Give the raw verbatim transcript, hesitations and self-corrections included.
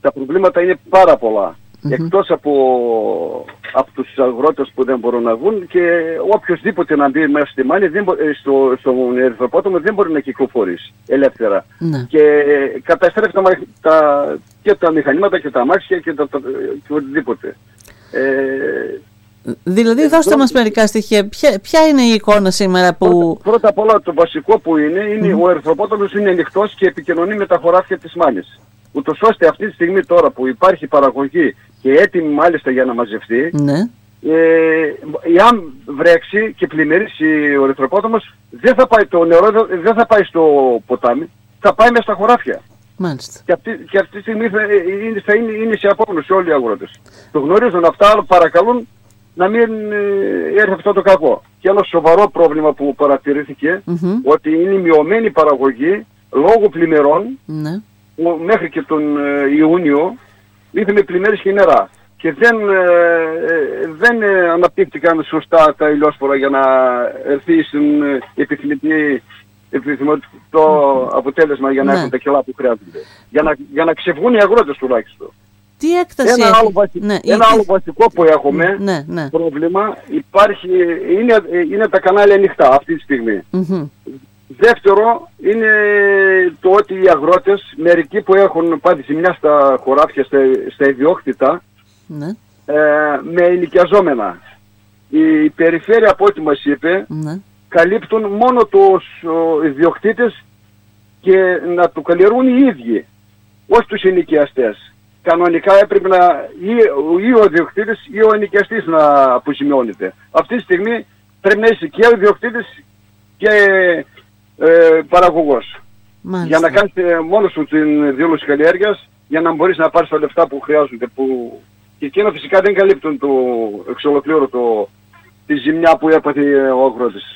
τα προβλήματα είναι πάρα πολλά. Mm-hmm. Εκτός από, από τους αγρότες που δεν μπορούν να βγουν, και οποιοσδήποτε να μπει μέσα στη μάνη, δεν μπο, στο, στον ερυθροπόταμο δεν μπορεί να κυκλοφορήσει ελεύθερα. Ναι. Και ε, καταστρέφει τα, τα, και τα μηχανήματα και τα αμάξια και, τα, τα, και οτιδήποτε. Ε, Δηλαδή, δώστε μας μερικά στοιχεία. Ποια, ποια είναι η εικόνα σήμερα που... Πρώτα, πρώτα απ' όλα το βασικό που είναι, είναι Mm. ο ερυθροπόταμος είναι ανοιχτός και επικοινωνεί με τα χωράφια της μάνης. Ούτως ώστε αυτή τη στιγμή τώρα που υπάρχει παραγωγή και έτοιμη μάλιστα για να μαζευτεί, Ναι. ε, εάν βρέξει και πλημμυρίσει ο ερυθροπόταμος, δεν θα πάει το νερό, δεν θα πάει στο ποτάμι, θα πάει μέσα στα χωράφια. Μάλιστα. Και αυτή, και αυτή τη στιγμή θα είναι, θα είναι, είναι σε απόγνωση όλοι οι αγρότες. Το γνωρίζουν αυτά, αλλά παρακαλούν να μην ε, έρθει αυτό το κακό. Και ένα σοβαρό πρόβλημα που παρατηρήθηκε, Mm-hmm. ότι είναι η μειωμένη παραγωγή λόγω πλημμυρών. Ναι. Μέχρι και τον ε, Ιούνιο είχαμε πλημμύρες και νερά και δεν, ε, δεν ε, αναπτύχθηκαν σωστά τα ηλιόσπορα για να έρθει στην ε, επιθυμητή επιθυμητό αποτέλεσμα για να Ναι. έχουν τα κιλά που χρειάζονται. Για να, για να ξεβγούν οι αγρότες τουλάχιστον. Τι έκταση Ένα, έχει? άλλο, βασι... Ναι, ένα η... άλλο βασικό που έχουμε ναι, ναι. πρόβλημα υπάρχει, είναι, είναι τα κανάλια ανοιχτά αυτή τη στιγμή. Mm-hmm. Δεύτερο είναι το ότι οι αγρότες, μερικοί που έχουν πάθει ζημιά στα χωράφια, στα, στα ιδιόκτητα, Ναι. ε, με ενοικιαζόμενα. Η περιφέρεια, από ό,τι μας είπε, Ναι. καλύπτουν μόνο τους ο, ιδιοκτήτες και να το καλλιεργούν οι ίδιοι, όχι τους ενοικιαστές. Κανονικά έπρεπε να ή, ή ο ιδιοκτήτης ή ο ενοικιαστής να αποζημιώνεται. Αυτή τη στιγμή πρέπει να είσαι και ο ιδιοκτήτης και ε, παραγωγός. Μάλιστα. Για να κάνεις ε, μόνος σου την δήλωση καλλιέργειας, για να μπορείς να πάρεις τα λεφτά που χρειάζονται. Που... Και εκείνα φυσικά δεν καλύπτουν το εξ ολοκλήρου το... τη ζημιά που έπαθε ο αγρότης.